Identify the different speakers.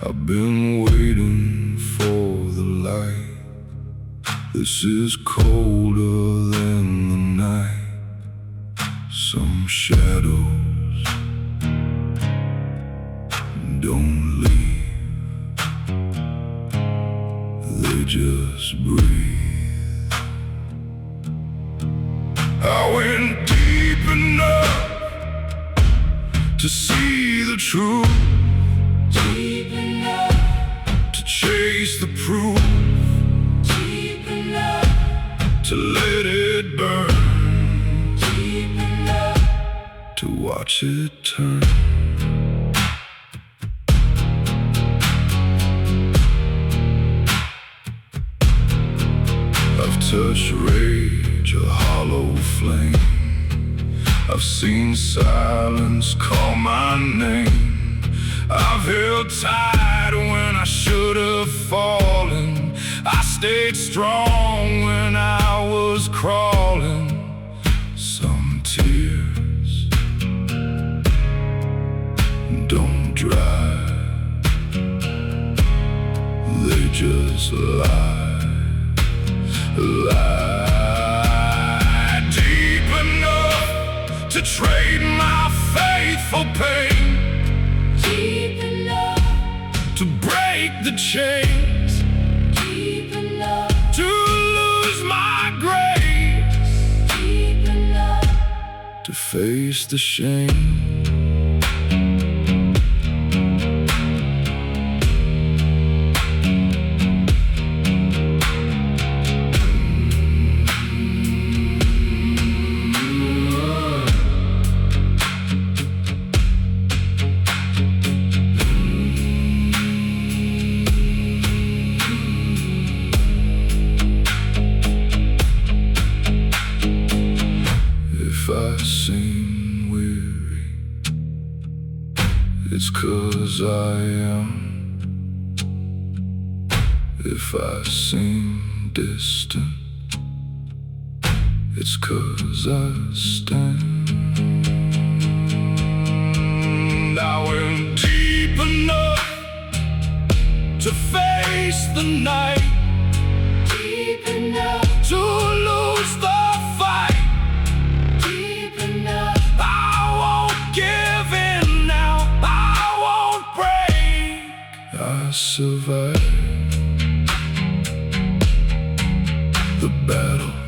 Speaker 1: I've been waiting for the light. This is colder than the night. Some shadows don't leave, they just breathe. I went deep enough to see the truth,
Speaker 2: Deep enough,
Speaker 1: to chase the proof,
Speaker 2: deep enough,
Speaker 1: to let it burn,
Speaker 2: deep enough,
Speaker 1: to watch it turn. I've touched rage, a hollow flame. I've seen silence call my name. I've held tight when I should have fallen. I stayed strong when I was crawling. Some tears don't dry, they just lie deep enough to trade my faith for pain,
Speaker 2: deep enough,
Speaker 1: to break the chains,
Speaker 2: deep enough,
Speaker 1: to lose my grace,
Speaker 2: deep enough,
Speaker 1: to face the shame. If I seem weary, it's 'cause I am. If I seem distant, it's 'cause I stand. I went deep enough to face the night,
Speaker 2: deep enough,
Speaker 1: to lose the fight.
Speaker 2: deep enough,
Speaker 1: I won't give in now, I won't break. I survived the battle